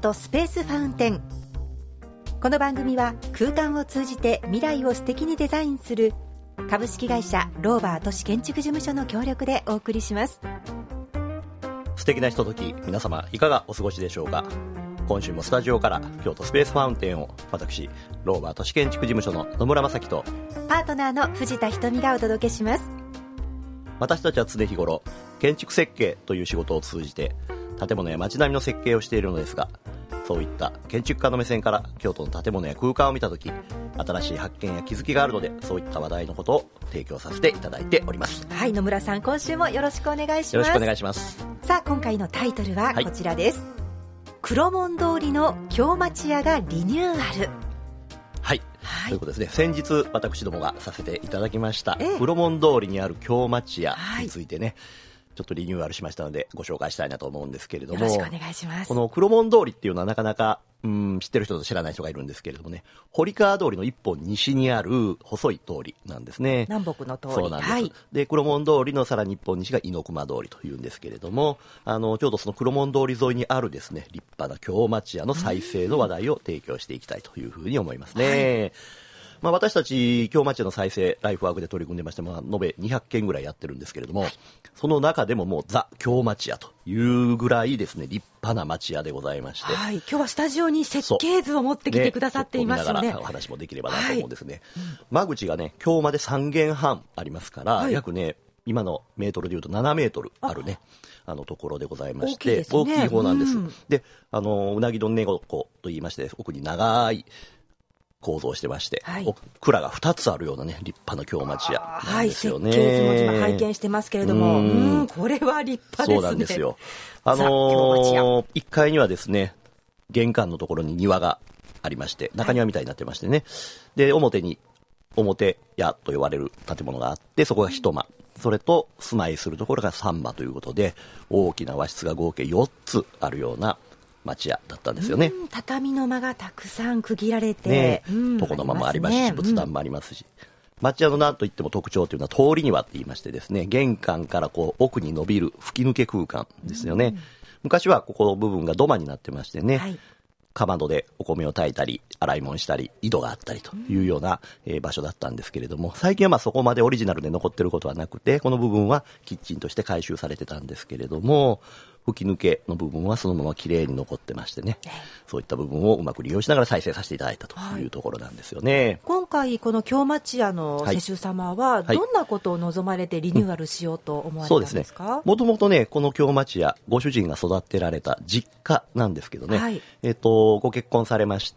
都スペースファウンテン。この番組は空間を通じて未来を素敵にデザインする株式会社ローバー都市建築事務所の協力でお送りします。 素敵なひととき、皆様いかがお過ごしでしょうか。今週もスタジオから京都スペースファウンテンを私ローバー都市建築事務所の野村正樹とパートナーの藤田瞳がお届けします。 私たちは常日頃建築設計という仕事を通じて建物や街並みの設計をしているのですが、そういった建築家の目線から京都の建物や空間を見たとき、新しい発見や気づきがあるので、そういった話題のことを提供させていただいております。 はい、野村さん、今週もよろしくお願いします。 よろしくお願いします。 さあ、今回のタイトルはこちらです、黒門通りの京町屋がリニューアル。 はい、ということですね。先日私どもがさせていただきました、黒門通りにある京町屋についてね、ちょっとリニューアルしましたのでご紹介したいなと思うんですけれども、 よろしくお願いします。 この黒門通りっていうのはなかなか知ってる人と知らない人がいるんですけれどもね、堀川通りの一本西にある細い通りなんですね。 南北の通り。 そうなんです、はい、で黒門通りのさらに一本西が猪熊通りというんですけれども、ちょうどその黒門通り沿いにあるですね、立派な京町屋の再生の話題を提供していきたいというふうに思いますね。私たち京町屋の再生ライフワークで取り組んでまして、延べ200件ぐらいやってるんですけれども、その中でももうザ京町屋というぐらいですね、立派な町屋でございまして、 今日はスタジオに設計図を持ってきてくださっていますよね。 見ながらお話もできればなと思うんですね。間口がね、京まで3軒半ありますから、約ね、今のメートルでいうと7メートルあるね、ところでございまして、大きい方なんです。で、うなぎ丼寝床と言いまして、奥に長い構造してまして、蔵が2つあるようなね、立派な京町屋なんですよね。 設計図も今拝見してますけれども、これは立派ですね。 そうなんですよ。1階にはですね、玄関のところに庭がありまして、中庭みたいになってましてね、で表に表屋と呼ばれる建物があって、そこが一間、それと住まいするところが三間ということで、大きな和室が合計4つあるような町屋だったんですよね。 畳の間がたくさん区切られて、 床の間もありますし、仏壇もありますし、町屋の何といっても特徴というのは通り庭って言いましてですね、玄関からこう奥に伸びる吹き抜け空間ですよね。昔はここの部分が土間になってましてね、かまどでお米を炊いたり洗い物したり井戸があったりというような、場所だったんですけれども、最近はそこまでオリジナルで残ってることはなくて、この部分はキッチンとして改修されてたんですけれども、吹き抜けの部分はそのまま綺麗に残ってましてね、そういった部分をうまく利用しながら再生させていただいたというところなんですよね。 今回この京町屋の施主様はどんなことを望まれてリニューアルしようと思われたんですか？ もともとね、この京町屋、ご主人が育てられた実家なんですけどね、ご結婚されまして、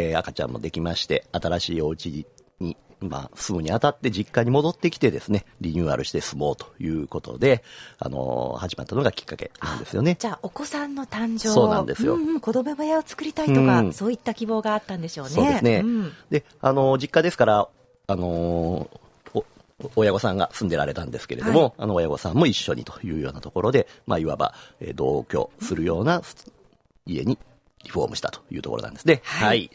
赤ちゃんもできまして、新しいお家に住むにあたって実家に戻ってきてですね、リニューアルして住もうということで、始まったのがきっかけなんですよね。 じゃあお子さんの誕生、 そうなんですよ。 子供部屋を作りたいとか、そういった希望があったんでしょうね。 そうですね。で、実家ですから、親御さんが住んでられたんですけれども、親御さんも一緒にというようなところで、いわば、同居するような家にリフォームしたというところなんですね。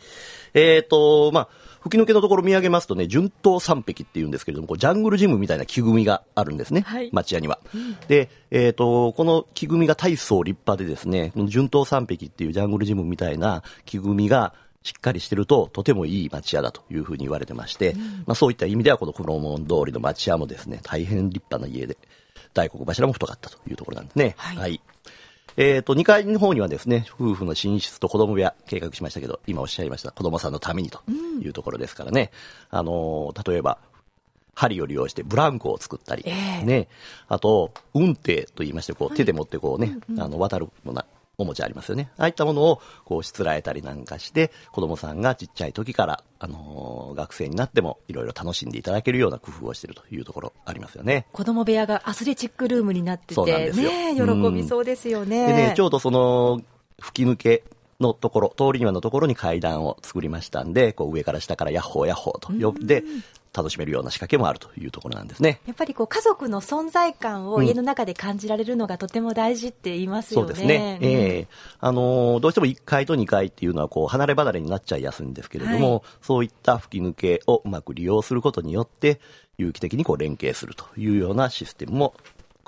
吹き抜けのところ見上げますとね、順東三壁っていうんですけれども、ジャングルジムみたいな木組みがあるんですね、町屋には。で、この木組みが大層立派でですね、この順東三壁っていうジャングルジムみたいな木組みがしっかりしてると、とてもいい町屋だというふうに言われてまして、そういった意味ではこの黒門通りの町屋もですね、大変立派な家で、大黒柱も太かったというところなんですね。2階の方にはですね、夫婦の寝室と子供部屋計画しましたけど、今おっしゃいました子供さんのためにというところですからね、例えば針を利用してブランコを作ったり、あと運手と言いまして、手で持って渡るようなおもちゃありますよね。ああいったものをしつらえたりなんかして、子供さんがちっちゃい時から、学生になってもいろいろ楽しんでいただけるような工夫をしているというところありますよね。 子供部屋がアスレチックルームになってて、 そうなんですよ。 喜びそうですよね。 でね、ちょうどその吹き抜けのところ、通り庭のところに階段を作りましたんで、上から下からヤッホーヤッホーと呼んで、楽しめるような仕掛けもあるというところなんですね。 やっぱり家族の存在感を家の中で感じられるのがとても大事って言いますよね。 そうですね。どうしても1階と2階っていうのは離れ離れになっちゃいやすいんですけれども、そういった吹き抜けをうまく利用することによって有機的に連携するというようなシステムも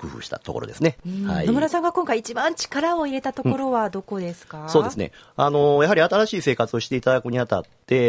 工夫したところですね。 はい、野村さんが今回一番力を入れたところはどこですか？ そうですね。やはり新しい生活をしていただくにあたって、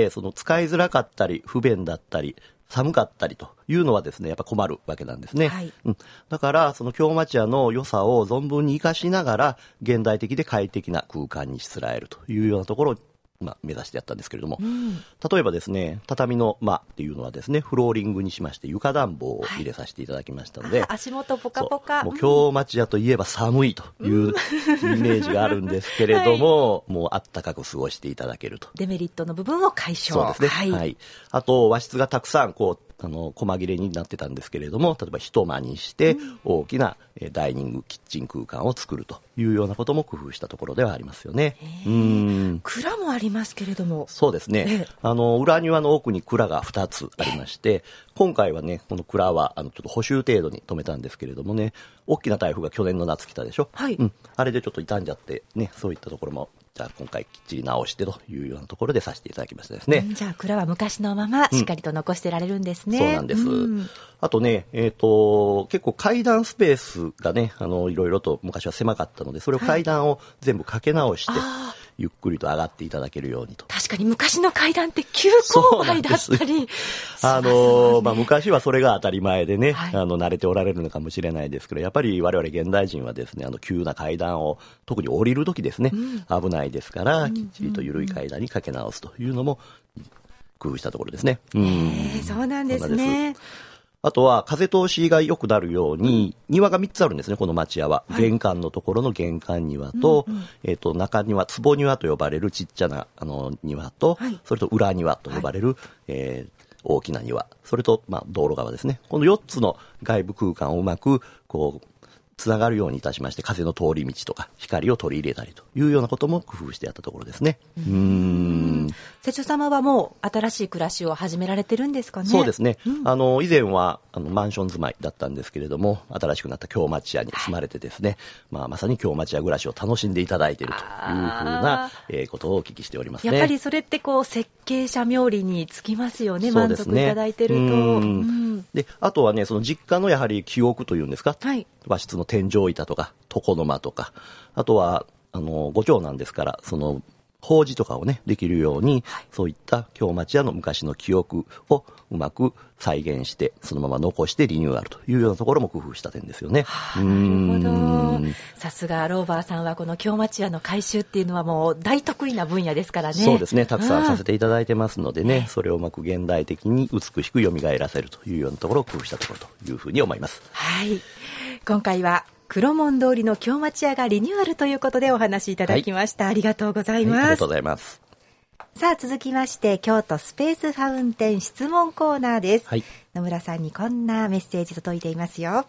その使いづらかったり、不便だったり、寒かったりというのはですね、やっぱ困るわけなんですね。はい、だから、その京町屋の良さを存分に活かしながら、現代的で快適な空間にしつらえるというようなところを目指してやったんですけれども、例えばですね、畳の間っていうのはですね、フローリングにしまして床暖房を入れさせていただきましたので、 足元ポカポカ。 もう京町屋といえば寒いというイメージがあるんですけれども、もうあったかく過ごしていただけると。 デメリットの部分を解消。 そうですね。はい。あと和室がたくさん細切れになってたんですけれども、例えば一間にして大きなダイニングキッチン空間を作るというようなことも工夫したところではありますよね。 蔵もありますけれども。 そうですね。裏庭の奥に蔵が2つありまして、今回はね、この蔵はちょっと補修程度に止めたんですけれどもね、大きな台風が去年の夏来たでしょ。はい。あれでちょっと傷んじゃってね、そういったところもじゃあ今回きっちり直してというようなところでさせていただきましたですね。 じゃあ蔵は昔のまましっかりと残してられるんですね。 そうなんです。あとね、結構階段スペースがね、いろいろと昔は狭かったので、それを階段を全部かけ直して、ゆっくりと上がっていただけるようにと。 確かに昔の階段って急勾配だったり。 昔はそれが当たり前でね、慣れておられるのかもしれないですけど、やっぱり我々現代人はですね、急な階段を、特に降りるときですね、危ないですから、きっちりと緩い階段にかけ直すというのも工夫したところですね。 そうなんですね。 あとは風通しが良くなるように、庭が3つあるんですね、この町屋は。玄関のところの玄関庭と、中庭、坪庭と呼ばれるちっちゃな庭と、それと裏庭と呼ばれる、大きな庭、それと道路側ですね。この4つの外部空間をうまくつながるようにいたしまして、風の通り道とか光を取り入れたりというようなことも工夫してやったところですね。 瀬戸様はもう新しい暮らしを始められてるんですかね？ そうですね。以前はマンション住まいだったんですけれども、新しくなった京町屋に住まれてですね、まさに京町屋暮らしを楽しんでいただいているというふうなことをお聞きしておりますね。 やっぱりそれって設計者冥利につきますよね。満足いただいてると。 で、あとはね、その実家のやはり記憶というんですか、和室の天井板とか床の間とか、あとはご長男ですから、その法事とかをねできるように、そういった京町屋の昔の記憶をうまく再現してそのまま残してリニューアルというようなところも工夫した点ですよね。 なるほど。さすがローバーさんはこの京町屋の改修っていうのはもう大得意な分野ですからね。 そうですね。たくさんさせていただいてますのでね、それをうまく現代的に美しく蘇らせるというようなところを工夫したところというふうに思います。 はい。今回は黒門通りの京町屋がリニューアルということでお話しいただきました。ありがとうございます。 ありがとうございます。 さあ続きまして京都スペースファウンテン質問コーナーです。野村さんにこんなメッセージ届いていますよ。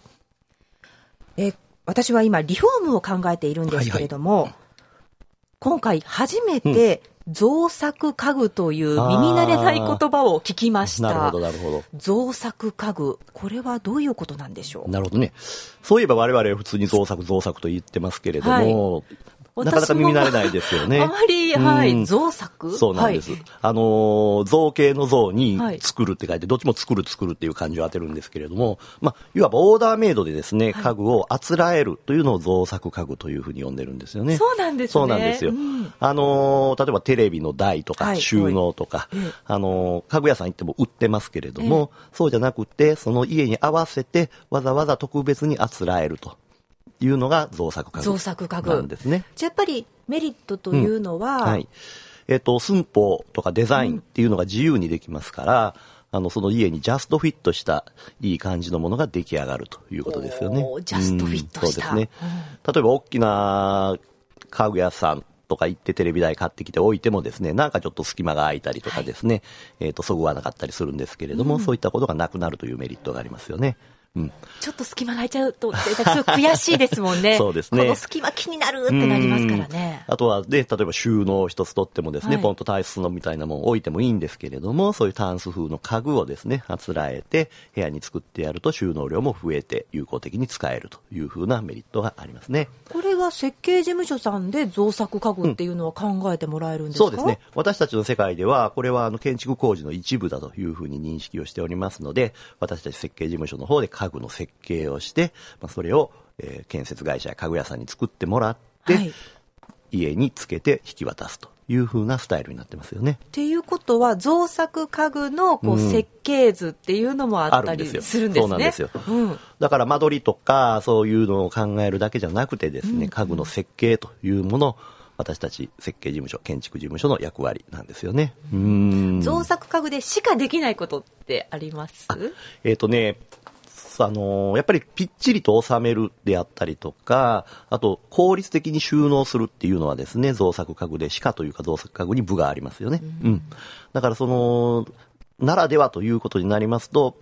私は今リフォームを考えているんですけれども、今回初めて造作家具という耳慣れない言葉を聞きました。 なるほどなるほど。 造作家具、これはどういうことなんでしょう？ なるほどね。そういえば我々は普通に造作と言ってますけれども、なかなか耳慣れないですよね。 あまり、造作？ そうなんです。造形の造に作るって書いて、どっちも作るっていう漢字を当てるんですけれども、いわばオーダーメイドでですね、家具をあつらえるというのを造作家具というふうに呼んでるんですよね。 そうなんですね。 そうなんですよ。例えばテレビの台とか収納とか、家具屋さん行っても売ってますけれども、そうじゃなくて、その家に合わせてわざわざ特別にあつらえるというのが造作家具なんですね。 じゃあやっぱりメリットというのは、 寸法とかデザインっていうのが自由にできますから、その家にジャストフィットしたいい感じのものが出来上がるということですよね。 ジャストフィットした。 そうですね。例えば大きな家具屋さんとか行ってテレビ台買ってきて置いてもですね、なんかちょっと隙間が空いたりとかですね、そぐわなかったりするんですけれども、そういったことがなくなるというメリットがありますよね。 ちょっと隙間が空いちゃうとすごい悔しいですもんね。 そうですね。 この隙間気になるってなりますからね。 あとはね、例えば収納一つとってもですね、ポンとタンスのみたいなものを置いてもいいんですけれども、そういうタンス風の家具をですね、あつらえて部屋に作ってやると収納量も増えて有効的に使えるという風なメリットがありますね。 これは設計事務所さんで造作家具っていうのは考えてもらえるんですか？ そうですね。私たちの世界ではこれは建築工事の一部だという風に認識をしておりますので、私たち設計事務所の方で家具の設計をして、それを、建設会社や家具屋さんに作ってもらって、はい、家につけて引き渡すという風なスタイルになってますよね。 っていうことは造作家具の設計図っていうのもあったりするんですね。 そうなんですよ、だから間取りとかそういうのを考えるだけじゃなくてですね、家具の設計というものを私たち設計事務所、建築事務所の役割なんですよね。 造作家具でしかできないことってあります？ やっぱりぴっちりと収めるであったりとか、あと効率的に収納するっていうのはですね、造作家具でしかというか造作家具に部がありますよね。だからならではということになりますと、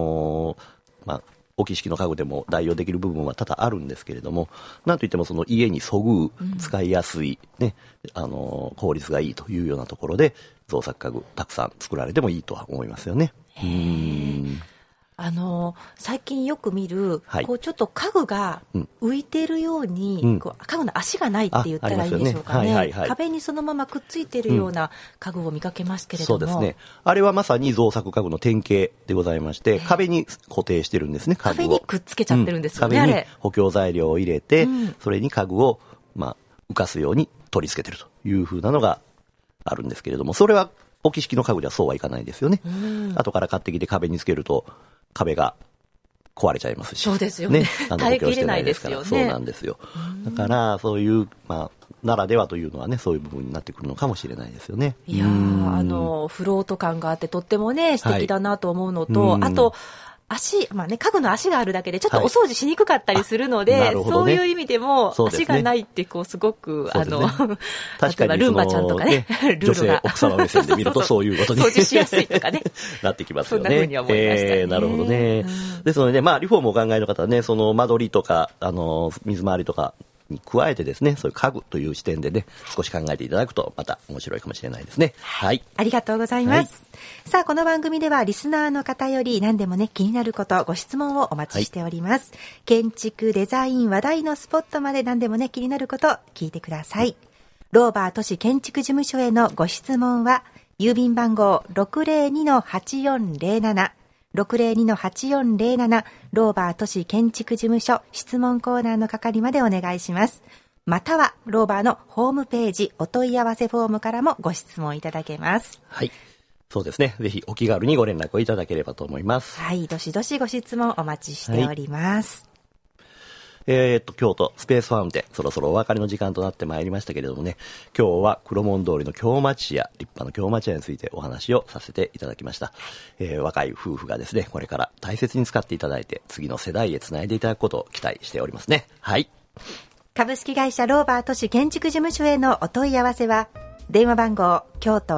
オキ式の家具でも代用できる部分は多々あるんですけれども、なんといってもその家にそぐう、使いやすい、ね、効率がいいというようなところで造作家具たくさん作られてもいいとは思いますよね。 最近よく見る、こうちょっと家具が浮いてるように、こう家具の足がないって言ったらいいんでしょうかね。壁にそのままくっついてるような家具を見かけますけれども、 そうですね。あれはまさに造作家具の典型でございまして、壁に固定してるんですね。 壁にくっつけちゃってるんですよね。 壁に補強材料を入れて、それに家具を浮かすように取り付けてるという風なのがあるんですけれども、それはオキ式の家具ではそうはいかないですよね。後から買ってきて壁につけると壁が壊れちゃいますし。 そうですよね。耐えきれないですよね。 そうなんですよ。だからそういう、ならではというのはね、そういう部分になってくるのかもしれないですよね。 いやー、フロート感があってとってもね、素敵だなと思うのと、あと、家具の足があるだけでちょっとお掃除しにくかったりするので、そういう意味でも足がないってすごく確かにルンバちゃんとかね、 女性奥様目線で見るとそういうことに掃除しやすいとかねなってきますよね。 そんな風には思いましたね。 なるほどね。ですのでね、リフォームをお考えの方はね、その間取りとか水回りとかに加えてですね、そういう家具という視点でね、少し考えていただくとまた面白いかもしれないですね。はい。 ありがとうございます。さあ、この番組ではリスナーの方より何でもね、気になること、ご質問をお待ちしております。建築、デザイン、話題のスポットまで何でもね、気になること聞いてください。ローバー都市建築事務所へのご質問は、郵便番号 602-8407 602-8407 ローバー都市建築事務所質問コーナーの係までお願いします。またはローバーのホームページお問い合わせフォームからもご質問いただけます。 はい、そうですね。ぜひお気軽にご連絡をいただければと思います。 はい、どしどしご質問お待ちしております。 京都スペースファウンテン、そろそろお別れの時間となってまいりましたけれどもね、今日は黒門通りの京町屋、立派な京町屋についてお話をさせていただきました。若い夫婦がですね、これから大切に使っていただいて次の世代へつないでいただくことを期待しておりますね。はい。 株式会社ローバー都市建築事務所へのお問い合わせは、電話番号京都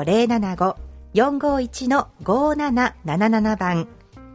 075-451-5777 番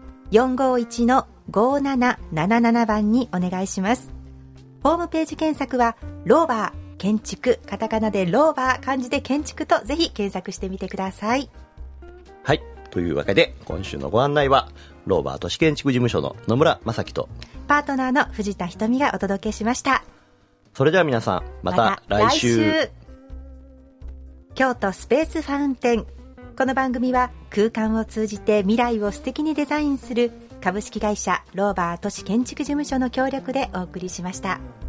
451-5777 番にお願いします。ホームページ検索はローバー建築、カタカナでローバー、漢字で建築とぜひ検索してみてください。 はい、というわけで今週のご案内はローバー都市建築事務所の野村正樹とパートナーの藤田瞳がお届けしました。 それでは皆さん、また来週。 京都スペースファウンテン。この番組は空間を通じて未来を素敵にデザインする株式会社ローバー都市建築事務所の協力でお送りしました。